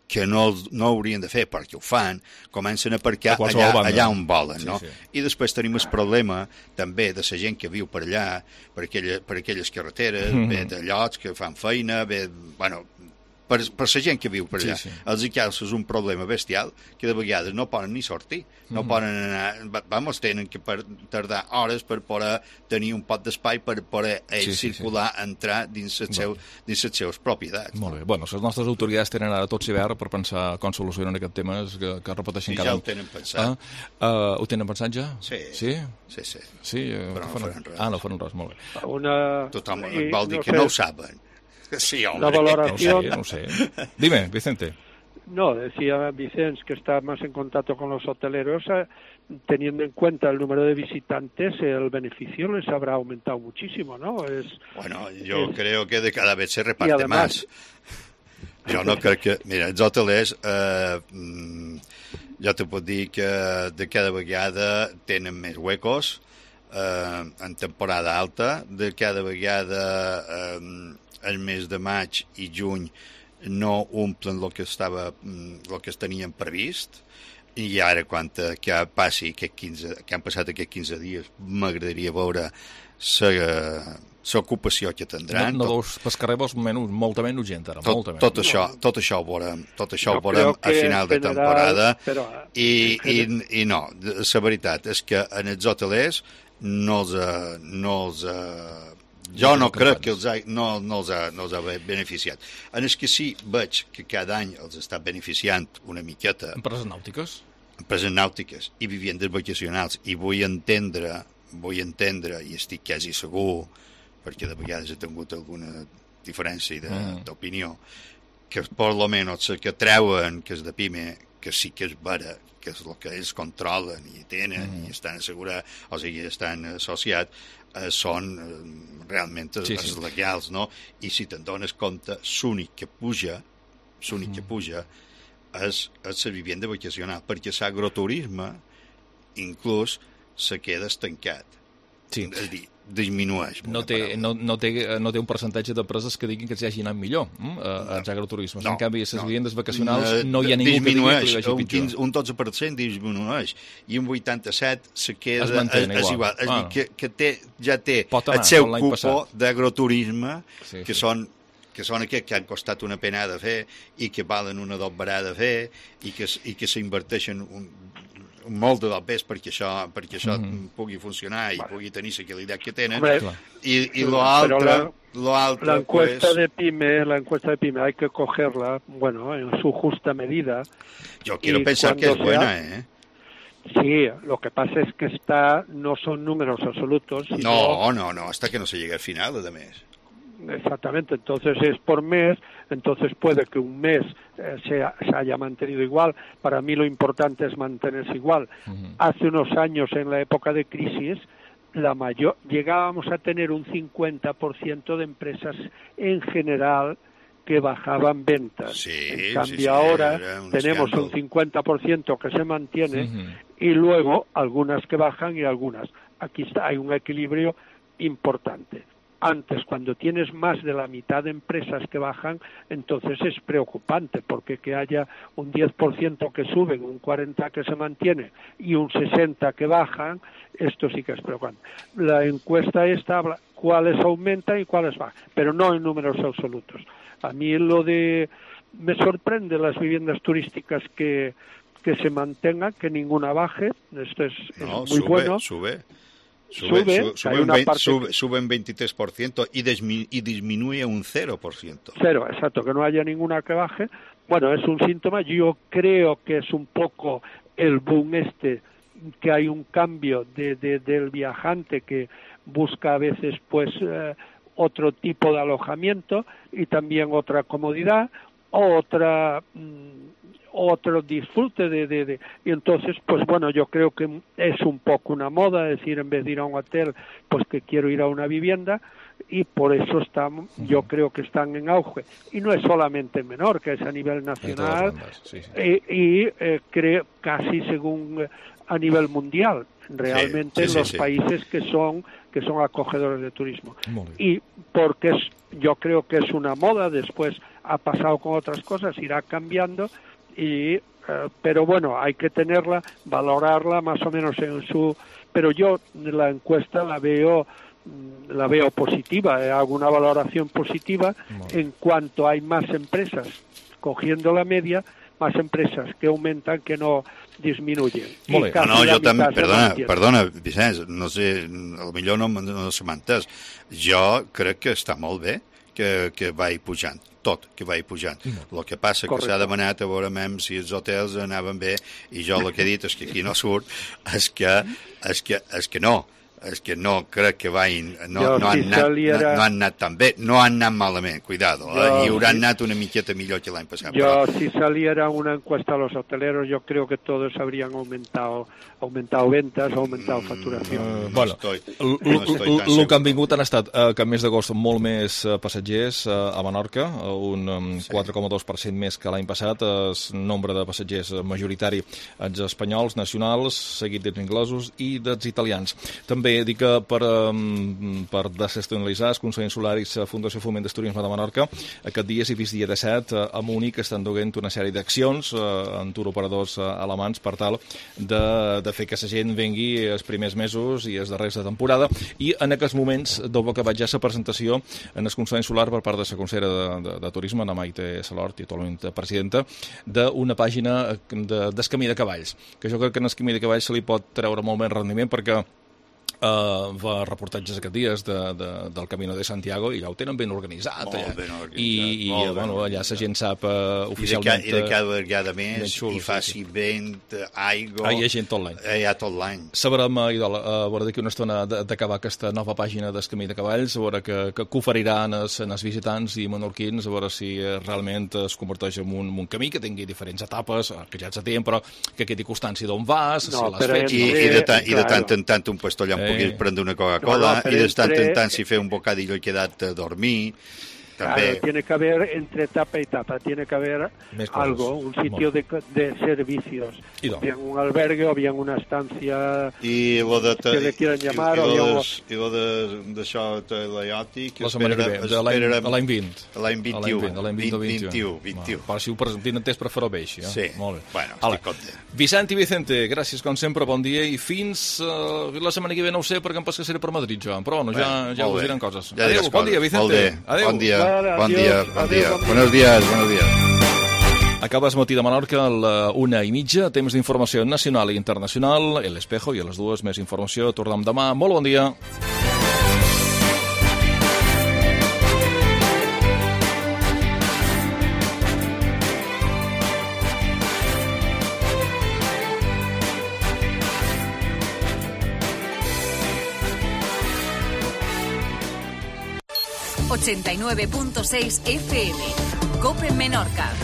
Speaker 10: que no, no haurien de fer perquè ho fan, comencen a aparcar allà, allà on volen, no? Sí, sí. I després tenim el problema també de la gent que viu per allà, per, aquella, per aquelles carreteres, mm-hmm. ve de llocs que fan feina, ve, bueno, per, per la gent que viu per allà. Sí, sí. Els icals és un problema bestial que de vegades no poden ni sortir, no mm. poden anar, vamos, tenen que per, tardar hores per poder tenir un pot d'espai per poder ells sí, sí, circular, sí. entrar dins les seu, dins les seves propietats.
Speaker 3: Molt bé. Bueno, les nostres autoritats tenen ara tot l'hivern per pensar com solucionen aquest tema que, que repeteixen
Speaker 10: sí,
Speaker 3: cada
Speaker 10: any.
Speaker 3: any.
Speaker 10: Ja ho tenen pensat.
Speaker 3: Ah, uh, ho tenen pensat ja?
Speaker 10: Sí.
Speaker 3: Sí?
Speaker 10: Sí, sí.
Speaker 3: sí uh,
Speaker 10: Però no faran res.
Speaker 3: Ah, no faran res, molt bé.
Speaker 9: Una...
Speaker 10: Tothom I, vol dir
Speaker 9: no
Speaker 10: que
Speaker 9: sé.
Speaker 10: no ho saben. Sí,
Speaker 9: la valoración...
Speaker 3: No sé, no sé. Dime, Vicente.
Speaker 9: No, decía Vicente que está más en contacto con los hoteleros, eh, teniendo en cuenta el número de visitantes, el beneficio les habrá aumentado muchísimo, ¿no? Es,
Speaker 10: bueno, yo es... creo que de cada vez se reparte
Speaker 9: además...
Speaker 10: más. Jo no crec que... Mira, els hotelers, eh, jo te puc dir que de cada vegada tenen més huecos eh, en temporada alta, de cada vegada eh, el mes de maig i juny no omplen el que estava, el que es tenien previst, i ara quan que passi aquest quinze, que han passat aquests quinze dies m'agradaria veure l'ocupació que tindran.
Speaker 3: No, no veus pel carrer veus menys, molta menys gent ara,
Speaker 10: tot,
Speaker 3: molta menys.
Speaker 10: Tot això, tot això ho veurem, tot això ho veurem a final de temporada però, i, i, i no, la veritat és que en els hotelers no els, no els jo no crec que els ha, no, no, els ha, no els ha beneficiat. En el que sí veig que cada any els està beneficiant una miqueta...
Speaker 3: Empreses nàutiques?
Speaker 10: Empreses nàutiques i viviendes vacacionals. I vull entendre, vull entendre, i estic quasi segur, perquè de vegades he tingut alguna diferència d'opinió, mm. que per lo menys el que treuen, que és de PIME, que sí que és vera, que és el que ells controlen i tenen mm. i estan assegurats, o sigui, estan associats, eh, són eh, realment sí, els sí. legals, no? I si te'n dones compte, l'únic que puja, l'únic mm. que puja és, és la vivenda vacacional, perquè l'agroturisme inclús se queda estancat.
Speaker 3: Sí.
Speaker 10: És a dir, disminueix.
Speaker 3: No té, no, no, té, no té un percentatge d'empreses que diguin que els hagi anat millor mm? a, als agroturismes. No, en canvi, a les no. vivendes vacacionals no hi ha ningú que digui que li vagi pitjor.
Speaker 10: quinze, un dotze per cent disminueix i un vuitanta-set se queda...
Speaker 3: Es mantén
Speaker 10: és,
Speaker 3: igual.
Speaker 10: igual. És ah. dir, que, que té, ja té
Speaker 3: anar,
Speaker 10: el seu cupo d'agroturisme
Speaker 3: sí,
Speaker 10: que
Speaker 3: sí.
Speaker 10: són que són aquests que han costat una pena de fer i que valen una dobbarà de fer i que, i que s'inverteixen un, un molt de pes perquè això, perquè això mm-hmm. pugui funcionar i pugui tenir la qualitat que tenen.
Speaker 9: Hombre,
Speaker 10: y, y lo altre,
Speaker 9: la,
Speaker 10: lo altre,
Speaker 9: la encuesta
Speaker 10: pues,
Speaker 9: de PYME, la encuesta de PYME hay que cogerla, bueno, en su justa medida.
Speaker 10: Yo quiero pensar que es buena,
Speaker 9: sea,
Speaker 10: ¿eh?
Speaker 9: Sí, lo que pasa es que está, no son números absolutos. Sino,
Speaker 10: no, no, no, hasta que no se llegue al final, además.
Speaker 9: Exactamente, entonces es por mes, entonces puede que un mes eh, sea, se haya mantenido igual. Para mí lo importante es mantenerse igual. Uh-huh. Hace unos años, en la época de crisis, la mayor llegábamos a tener un cincuenta por ciento de empresas en general que bajaban ventas.
Speaker 10: Sí,
Speaker 9: en cambio
Speaker 10: sí, sí,
Speaker 9: ahora
Speaker 10: un
Speaker 9: tenemos
Speaker 10: escándalo.
Speaker 9: un cincuenta por ciento que se mantiene
Speaker 3: uh-huh.
Speaker 9: y luego algunas que bajan y algunas. Aquí está, hay un equilibrio importante. Antes, cuando tienes más de la mitad de empresas que bajan, entonces es preocupante, porque que haya un diez por ciento que suben, un cuarenta por ciento que se mantiene y un sesenta por ciento que bajan, esto sí que es preocupante. La encuesta esta habla cuáles aumentan y cuáles bajan, pero no en números absolutos. A mí lo de... me sorprende las viviendas turísticas que, que se mantengan, que ninguna baje, esto es,
Speaker 10: no,
Speaker 9: es muy
Speaker 10: sube,
Speaker 9: bueno.
Speaker 10: Sube. Sube,
Speaker 9: sube,
Speaker 10: sube, sube, un veinte, sube, sube un veintitrés por ciento y, dismi, y disminuye un cero por ciento.
Speaker 9: Cero, exacto, que no haya ninguna que baje. Bueno, es un síntoma. Yo creo que es un poco el boom este, que hay un cambio de, de, del viajante que busca a veces pues eh, otro tipo de alojamiento y también otra comodidad, otra... Mmm, otro disfrute de, de, de... Y entonces, pues bueno, yo creo que es un poco una moda, es decir, en vez de ir a un hotel, pues que quiero ir a una vivienda, y por eso están, yo creo que están en auge. Y no es solamente en Menorca, es a nivel nacional, sí, sí. y, y eh, creo casi según a nivel mundial, realmente sí, sí, en los sí, países sí. que son que son acogedores de turismo. Y porque es, yo creo que es una moda, después ha pasado con otras cosas, irá cambiando, y, eh, pero bueno, hay que tenerla, valorarla más o menos en su... Pero yo la encuesta la veo la veo positiva, eh, hago una valoración positiva en cuanto hay más empresas cogiendo la media, más empresas que augmentan que no disminuyen.
Speaker 10: Molt bé. No, no, jo també, perdona, perdona, Vicenç, no sé, potser no, no se m'ha entès. Jo crec que està molt bé que, que vagi pujant, tot, que vagi pujant. Mm. El que passa que s'ha demanat a veure si els hotels anaven bé, i jo el que he dit és que aquí no surt, és que, és que, és que no. És que no crec que vagin, no, jo, no, han si anat, era... no, no han anat tan bé, no han anat malament, cuidado, yo, eh, y hauran si... anat una miqueta millor que l'any passat.
Speaker 9: Yo, però... si saliera una encuesta a los hoteleros, yo creo que todos habrían aumentado, aumentado ventas, aumentado mm, facturación. Uh,
Speaker 3: bueno, estoy, no el que han vingut han estat uh, que en mes d'agost molt més uh, passatgers uh, a Menorca, uh, un um, sí. quatre coma dos per cent més que l'any passat, el uh, nombre de passatgers majoritari els espanyols, nacionals, seguit dels inglesos i dels italians. També dic que per, um, per desestacionalitzar el Consell Solaris Fundació Foment d'Turisme de Menorca, aquest dia s'hi vist dia disset a Múnich estan duent una sèrie d'accions uh, en turoperadors uh, alemans per tal de, de fer que la gent vengui els primers mesos i els darrers de temporada, i en aquests moments dobo que vaig ja la presentació en el Consell Solar per part de la consellera de, de, de Turisme, la Maite Salort, i actualment presidenta, d'una pàgina de, del Camí de Cavalls, que jo crec que en el Camí de Cavalls se li pot treure molt més rendiment, perquè Uh, va reportatges aquests dies de, de, del Camino de Santiago, i ja ho tenen ben organitzat,
Speaker 10: molt ben organitzat,
Speaker 3: i, i
Speaker 10: molt
Speaker 3: bueno,
Speaker 10: ben
Speaker 3: allà la gent sap uh, oficialment
Speaker 10: i de, ca, i de cada vegada més xulo, i faci sí, sí. vent, aigua,
Speaker 3: ah, hi ha gent tot l'any,
Speaker 10: hi ha tot l'any.
Speaker 3: Sabrem, uh, Idol, a veure d'aquí una estona d'acabar aquesta nova pàgina del Camí de Cavalls, a veure que, que, que oferiran els, els visitants i menorquins, a veure si uh, realment es converteix en un, un camí que tingui diferents etapes, uh, que ja ens atén, però que quedi constància d'on vas,
Speaker 10: no,
Speaker 3: si les fets,
Speaker 10: i, i, de ta, i de tant en tant un pastollar eh. pugui prendre una Coca-Cola, no, no, i de tant en tant si fer un bocadillo i quedat a dormir.
Speaker 9: Claro, tiene que haber entre etapa y etapa, tiene que haber algo, un sitio de, de servicios, bien un albergue o bien una estancia
Speaker 10: y lo de
Speaker 9: que le quieran llamar,
Speaker 10: i,
Speaker 9: o
Speaker 10: bien i lo de d'això teleòtic
Speaker 3: que espera l'any vint,
Speaker 10: l'any vint-i-u,
Speaker 3: vint-i-u, per si ho presentin entès per fer-ho bé, ja?
Speaker 10: Sí,
Speaker 3: molt bé.
Speaker 10: Bueno, estic content.
Speaker 3: Vicent i Vicente, gràcies com sempre, bon dia, i fins uh, la setmana que ve no ho sé, perquè em passa que seré per Madrid, jo, però bueno, ja, ja us diran coses.
Speaker 10: Ja
Speaker 3: adéu, bon dia, Vicente.
Speaker 10: Adéu. Bon dia. Bon dia, bon dia. Buenos días, buenos días.
Speaker 3: Acaba el matí de Menorca a la una i mitja, temps d'informació nacional i internacional, El Espejo, i a les dues més informació. Tornem demà. Molt bon dia.
Speaker 1: ochenta y nueve punto seis F M. COPE Menorca.